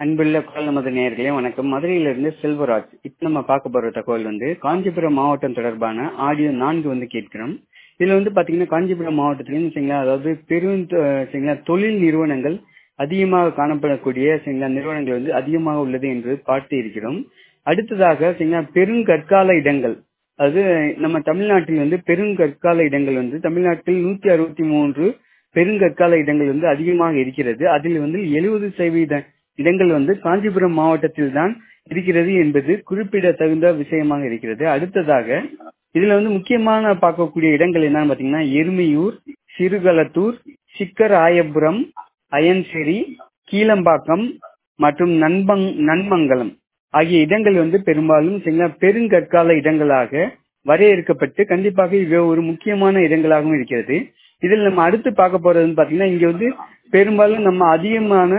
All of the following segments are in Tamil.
அன்புள்ள குரல் நமது நேயர்களே வணக்கம். மதுரையிலிருந்து செல்வராஜ். இப்ப நம்ம பார்க்க போற தகவல் காஞ்சிபுரம் மாவட்டம் தொடர்பான ஆடியோ 4 கேட்கிறோம். இதுல பாத்தீங்கன்னா காஞ்சிபுரம் மாவட்டத்திலும் அதாவது தொழில் நிறுவனங்கள் அதிகமாக காணப்படக்கூடிய நிறுவனங்கள் அதிகமாக உள்ளது என்று பார்த்து இருக்கிறோம். அடுத்ததாக பெருங்கற்கால இடங்கள், அது நம்ம தமிழ்நாட்டில் பெருங்கற்கால இடங்கள் தமிழ்நாட்டில் 163 பெருங்கற்கால இடங்கள் அதிகமாக இருக்கிறது. அதில் 70% இடங்கள் காஞ்சிபுரம் மாவட்டத்தில் தான் இருக்கிறது என்பது குறிப்பிடத்தகுந்த விஷயமாக இருக்கிறது. அடுத்ததாக இதுல முக்கியமான பார்க்கக்கூடிய இடங்கள் என்னன்னு பாத்தீங்கன்னா எருமையூர், சிறுகளத்தூர், சிக்கராயபுரம், அயன்சேரி, கீழம்பாக்கம் மற்றும் நன்மங்கலம் ஆகிய இடங்கள் பெரும்பாலும் பெருங்கற்கால இடங்களாக வரையறுக்கப்பட்டு கண்டிப்பாக இவை ஒரு முக்கியமான இடங்களாகவும் இருக்கிறது. இதில் நம்ம அடுத்து பார்க்க போறது பாத்தீங்கன்னா இங்க பெரும்பாலும் நம்ம அதிகமான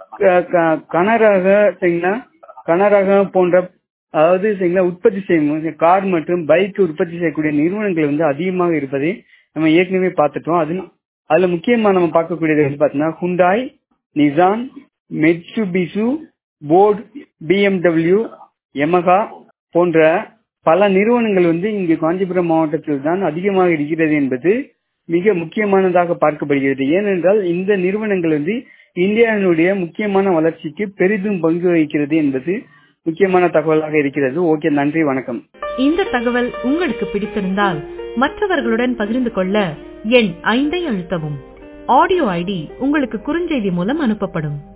கனரக போன்ற, அதாவது உற்பத்தி செய்யும் கார் மற்றும் பைக் உற்பத்தி செய்யக்கூடிய நிறுவனங்கள் அதிகமாக இருப்பதை நம்ம ஏற்கனவே பார்த்துட்டோம். அதுல முக்கியமா நம்ம பார்க்கக்கூடியது பாத்தீங்கன்னா Hyundai, Nissan, Mitsubishi, Ford, BMW, Yamaha போன்ற பல நிறுவனங்கள் இங்கு காஞ்சிபுரம் மாவட்டத்தில் தான் அதிகமாக இருக்கிறது என்பது மிக முக்கியமானதாக பார்க்கப்படுகிறது. ஏனென்றால் இந்த நிறுவனங்கள் இந்தியாவினுடைய முக்கியமான வளர்ச்சிக்கு பெரிதும் பங்கு வகிக்கிறது என்பது முக்கியமான தகவலாக இருக்கிறது. ஓகே, நன்றி, வணக்கம். இந்த தகவல் உங்களுக்கு பிடித்திருந்தால் மற்றவர்களுடன் பகிர்ந்து கொள்ள எண் 5 அழுத்தவும். ஆடியோ ஐடி உங்களுக்கு குறுஞ்செய்தி மூலம் அனுப்பப்படும்.